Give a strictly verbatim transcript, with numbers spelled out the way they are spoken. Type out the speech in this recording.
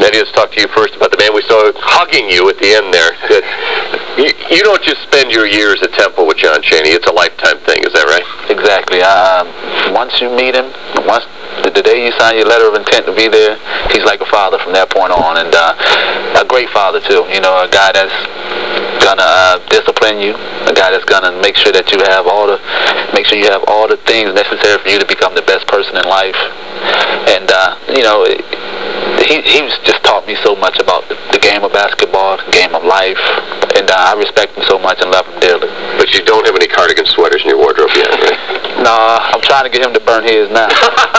Eddie, let's talk to you first about the man we saw hugging you at the end there. You, you don't just spend your years at Temple with John Chaney. It's a lifetime thing. Is that right? Exactly. Um, once you meet him, once the, the day you sign your letter of intent to be there, he's like a father from that point on, and uh, a great father too. You know, a guy that's gonna uh, discipline you, a guy that's gonna make sure that you have all the, make sure you have all the things necessary for you to become the best person in life. And uh, you know, it, he he's just taught me so much about the, the game of basketball, the game of life, and uh, I respect him so much and love him dearly. But you don't have any cardigan sweaters in your wardrobe yet, right? No, I'm trying to get him to burn his now.